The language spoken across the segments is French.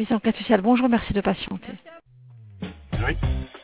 service enquête sociale. Bonjour, merci de patienter. Oui.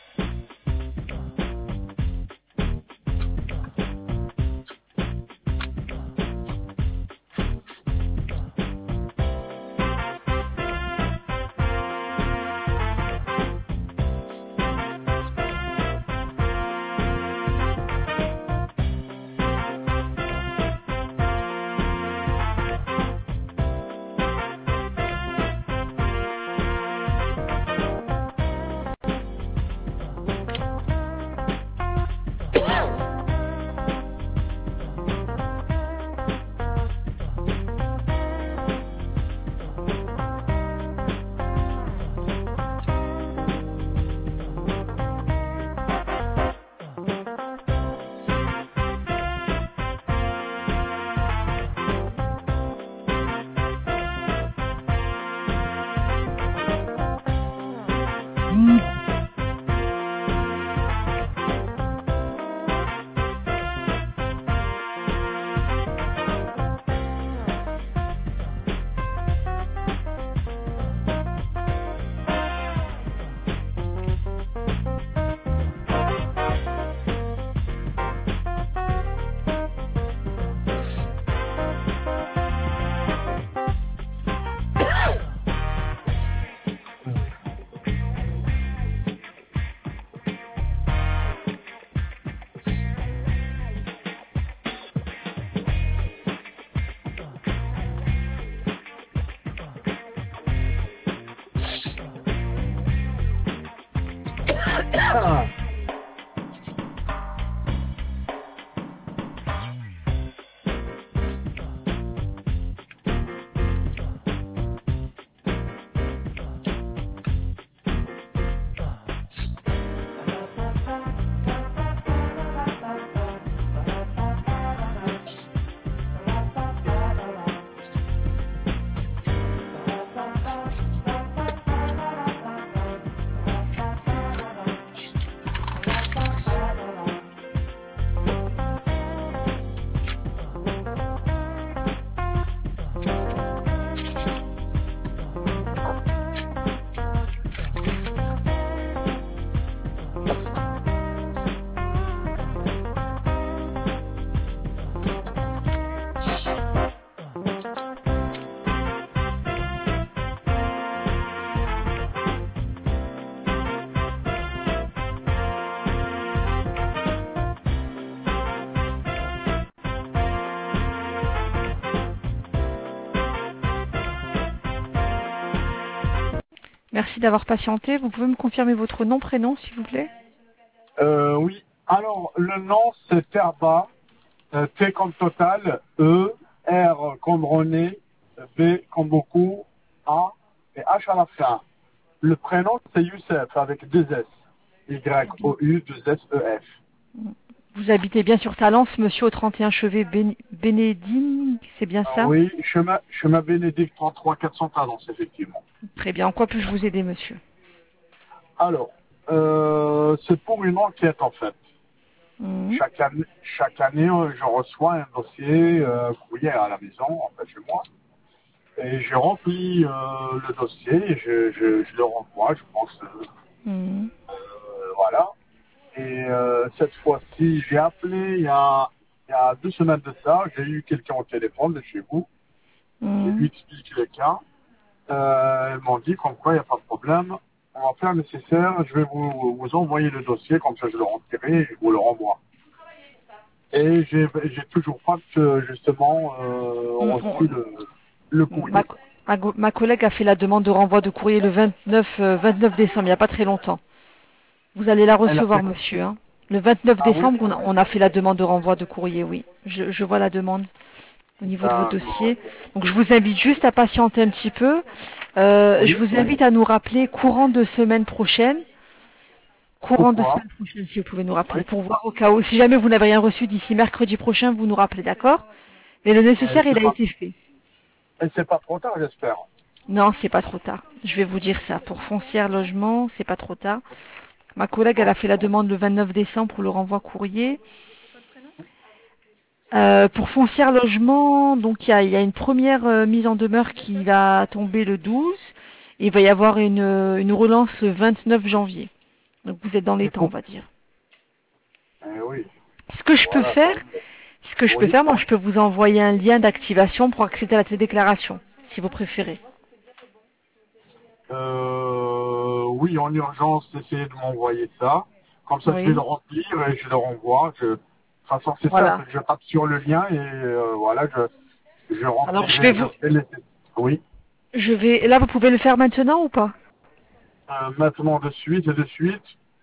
Merci d'avoir patienté. Vous pouvez me confirmer votre nom, prénom, s'il vous plaît? Oui. Alors, le nom, c'est Terba. T comme total, E, R comme René, B comme beaucoup, A et H à la fin. Le prénom, c'est Youssef avec deux S. Y-O-U, deux S-E-F. Vous habitez bien sur Talence, monsieur, au 31 Chevet Bénédine, c'est bien ça? Oui, chemin Bénédicte 33 400 Talence, effectivement. Très bien. En quoi puis-je vous aider, monsieur? Alors, c'est pour une enquête, en fait. Chaque année, je reçois un dossier courrier à la maison, en fait, chez moi. Et j'ai rempli le dossier et je le renvoie, je pense. Voilà. Et cette fois-ci, j'ai appelé il y a 2 semaines de ça. J'ai eu quelqu'un au téléphone de chez vous. J'ai lui expliqué le cas. Ils m'ont dit comme quoi il n'y a pas de problème. On va faire le nécessaire. Je vais vous envoyer le dossier, comme ça je le remplirai et je vous le renvoie. Et j'ai toujours pas justement reçu le courrier. Ma collègue a fait la demande de renvoi de courrier le 29 décembre, il n'y a pas très longtemps. Vous allez la recevoir, monsieur. Hein. Le 29 décembre, oui. on a fait la demande de renvoi de courrier, oui. Je vois la demande au niveau de votre dossier. Donc je vous invite juste à patienter un petit peu. Je vous invite à nous rappeler courant de semaine prochaine. Courant de semaine prochaine, si vous pouvez nous rappeler, pour voir au cas où. Si jamais vous n'avez rien reçu d'ici mercredi prochain, vous nous rappelez, d'accord? Mais le nécessaire, il a été fait. Et c'est pas trop tard, j'espère. Non, c'est pas trop tard. Je vais vous dire ça. Pour Foncière Logement, c'est pas trop tard. Ma collègue, elle a fait la demande le 29 décembre pour le renvoi courrier. Pour Foncière Logement, donc il y a une première mise en demeure qui va tomber le 12. Il va y avoir une relance le 29 janvier. Donc vous êtes dans les temps, on va dire. Oui. Ce que je peux Voilà, faire, oui. moi, je peux vous envoyer un lien d'activation pour accéder à la télédéclaration, si vous préférez. Oui, en urgence, essayez de m'envoyer ça. Comme ça, je vais le Oui. remplir et je le renvoie. De toute façon, c'est Voilà. simple. Je tape sur le lien et voilà, je Alors remplirai, je fais les... Oui. là, vous pouvez le faire maintenant ou pas? Maintenant, de suite et de suite.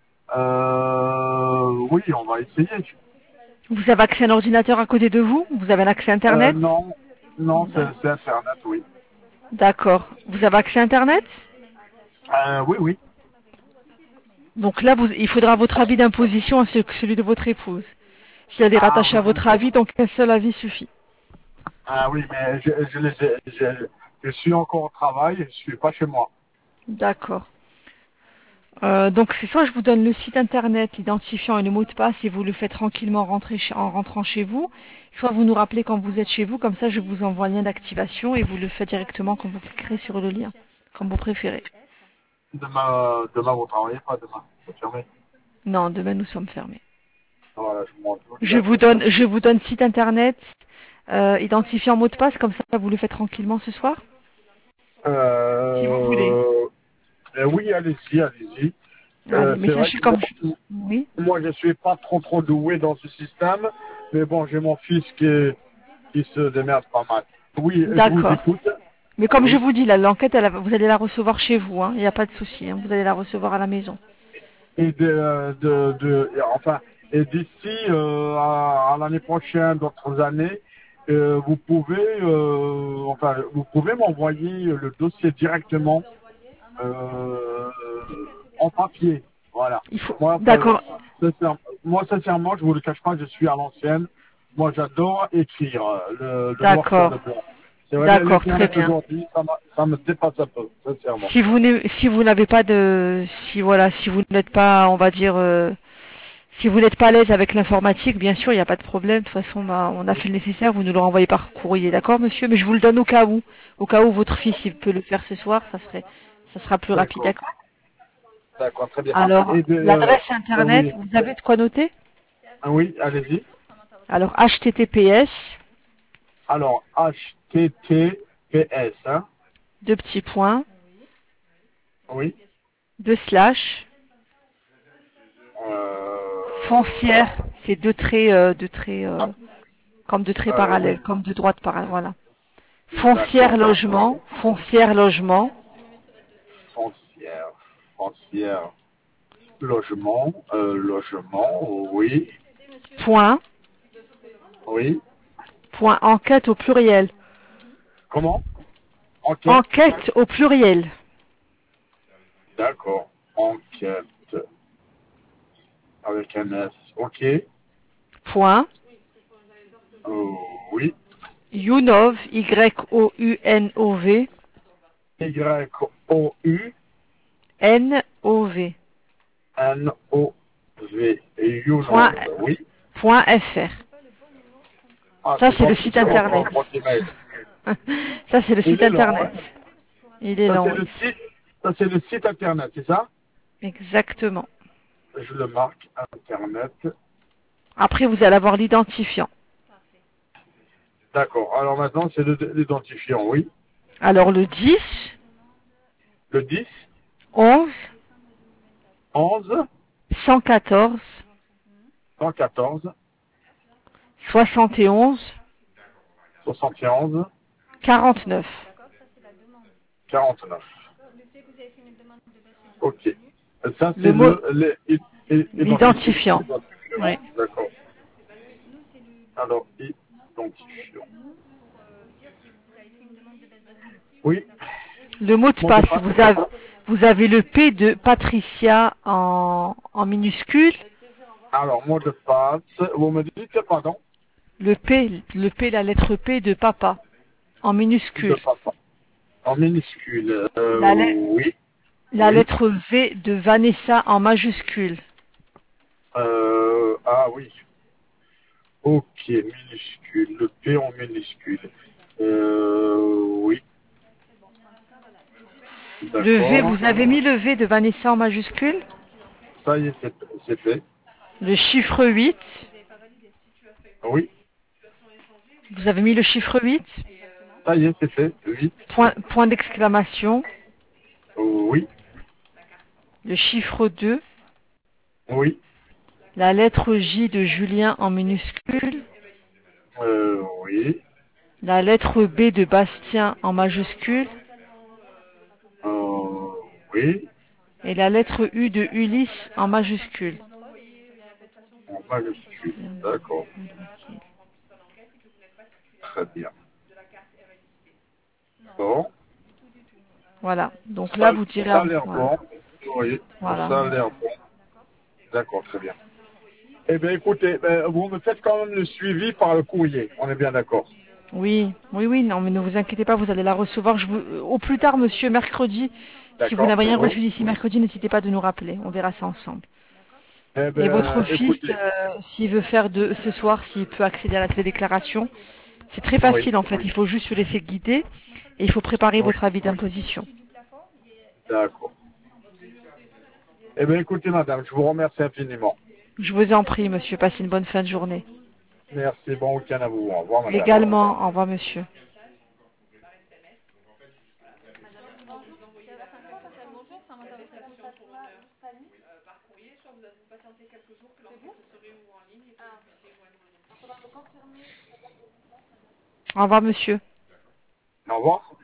Oui, on va essayer. Vous avez accès à un ordinateur à côté de vous? Vous avez un accès Internet? Non, non, c'est Internet, oui. D'accord. Vous avez accès à Internet? Oui, oui. Donc là, il faudra votre avis d'imposition ainsi que celui de votre épouse. Si elle est Ah rattachée oui, à votre avis, donc un seul avis suffit. ah oui, mais je suis encore au travail, je suis pas chez moi. D'accord. Donc c'est soit je vous donne le site internet, l'identifiant et le mot de passe et vous le faites tranquillement rentrer en rentrant chez vous, soit vous nous rappelez quand vous êtes chez vous, comme ça je vous envoie le lien d'activation et vous le faites directement quand vous cliquerez sur le lien, comme vous préférez. Demain, vous travaillez pas demain. C'est fermé. Non, demain nous sommes fermés. Voilà, je m'en doute, d'accord. Je vous donne site internet, identifiant mot de passe, comme ça vous le faites tranquillement ce soir, si vous voulez. Oui, allez-y, allez-y. Allez, mais C'est vrai sachez que comme oui, moi, je suis pas trop doué dans ce système, mais bon, j'ai mon fils qui se démerde pas mal. Oui, je vous d'accord. écoute. Mais comme je Oui. vous dis, là, l'enquête, vous allez la recevoir chez vous, hein. Il n'y a pas de souci, hein. Vous allez la recevoir à la maison. Et enfin, et d'ici à l'année prochaine, d'autres années, vous pouvez m'envoyer le dossier directement euh, en papier. Voilà. Il faut. Moi, D'accord, sincèrement, je vous le cache pas, je suis à l'ancienne. Moi, j'adore écrire le noir sur le d'accord, blanc. C'est vrai, d'accord, très l'Internet bien. aujourd'hui, ça me dépasse un peu, sincèrement. Si vous n'avez pas de, si voilà, si vous n'êtes pas, on va dire, si vous n'êtes pas à l'aise avec l'informatique, bien sûr, il n'y a pas de problème. De toute façon, bah, on a fait le nécessaire. Vous nous le renvoyez par courrier, d'accord, monsieur? Mais je vous le donne au cas où votre fils il peut le faire ce soir, ça sera plus rapide, D'accord, d'accord? d'accord, très bien. Alors, Et l'adresse internet, oui, vous avez de quoi noter? oui, allez-y. Alors, https, Alors, HTTPS, hein? deux petits points, Oui. deux slash, Euh, foncière, c'est deux traits, ah, comme deux traits oui, parallèles, comme deux droites parallèles, voilà. d'accord, d'accord. Foncière logement, Foncière, foncière, logement, oui, point, oui. point enquête au pluriel. Comment? Enquête, Enquête au pluriel. d'accord. Enquête avec un S, ok. Point, Euh, oui. Younov, Y-O-U-N-O-V, Y-O-U-N-O-V, N-O-V, point, Younov, oui. point FR. Ah, Ça, c'est c'est le gentil, site c'est votre, internet. votre email. Ça, c'est le Il site est lent, hein? internet. Il est Ça, lent, c'est oui. le site, ça, c'est le site internet, c'est ça? Exactement. Je le marque, internet. Après, vous allez avoir l'identifiant. D'accord. Alors maintenant, c'est l'identifiant, oui. Alors, le 10, Le 10, 11, 11, 114, 114, 71, 71, 49. 49. Ok. Ça, Le c'est mot, l'identifiant. l'identifiant. Oui. D'accord. Alors, identifiant. Oui. Le mot de Mot de passe, passe. vous avez le P de Patricia en minuscule, Alors, mot de passe. Vous me dites, pardon, le P, la lettre P de papa en de minuscule, papa. En minuscule. la, Oui. la Oui. lettre V de Vanessa en majuscule, Ah oui. Ok, minuscule. Le P en minuscule. Oui. Le V, D'accord. vous avez mis le V de Vanessa en majuscule. Ça y est, c'est fait. Le chiffre 8. Oui. Vous avez mis le chiffre 8. Ça y est, c'est fait. 8. Point d'exclamation. Oui. Le chiffre 2. Oui. La lettre J de Julien en minuscule. Oui. La lettre B de Bastien en majuscule. Oui. Et la lettre U de Ulysse en majuscule. En majuscule. D'accord. Très bien. Bon. Voilà. Donc là, Ça, vous direz... ça a l'air Voilà. bon. Oui. Voilà. Ça a l'air bon. D'accord, très bien. Eh bien, écoutez, vous me faites quand même le suivi par le courrier. On est bien d'accord. Oui, oui, oui, non, mais ne vous inquiétez pas, vous allez la recevoir. Au plus tard, monsieur, mercredi. Si vous D'accord. n'avez rien Oui. reçu d'ici mercredi, n'hésitez pas de nous rappeler. On verra ça ensemble. Eh Et votre bien, fils, écoutez. s'il veut faire de ce soir, s'il peut accéder à la télédéclaration, c'est très Oui. facile en fait. Il faut juste se laisser guider et il faut préparer Oui. votre avis d'imposition. D'accord. Eh bien, écoutez, madame, je vous remercie infiniment. Je vous en prie, monsieur. Passez une bonne fin de journée. Merci. Bon week-end à vous. Au revoir, madame. Également, au revoir, monsieur. Au revoir, monsieur. Au revoir.